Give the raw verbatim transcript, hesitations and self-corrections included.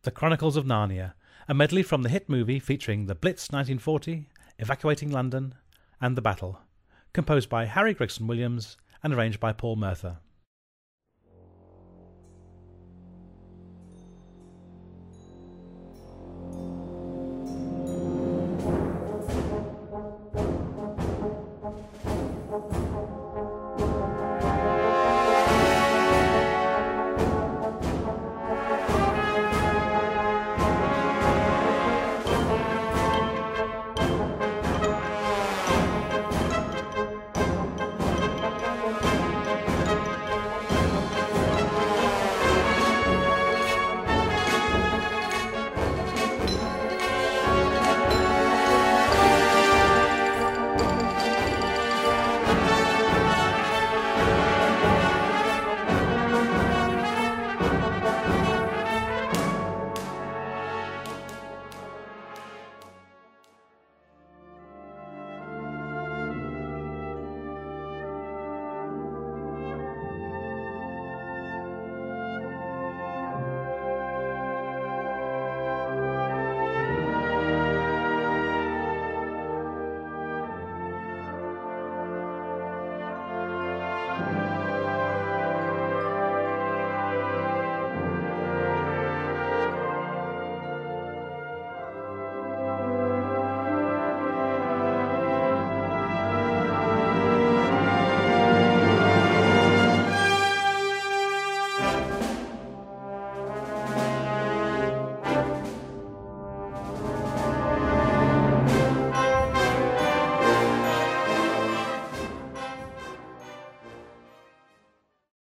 The Chronicles of Narnia, a medley from the hit movie featuring the Blitz nineteen forty, Evacuating London, and The Battle, composed by Harry Gregson Williams and arranged by Paul Merther.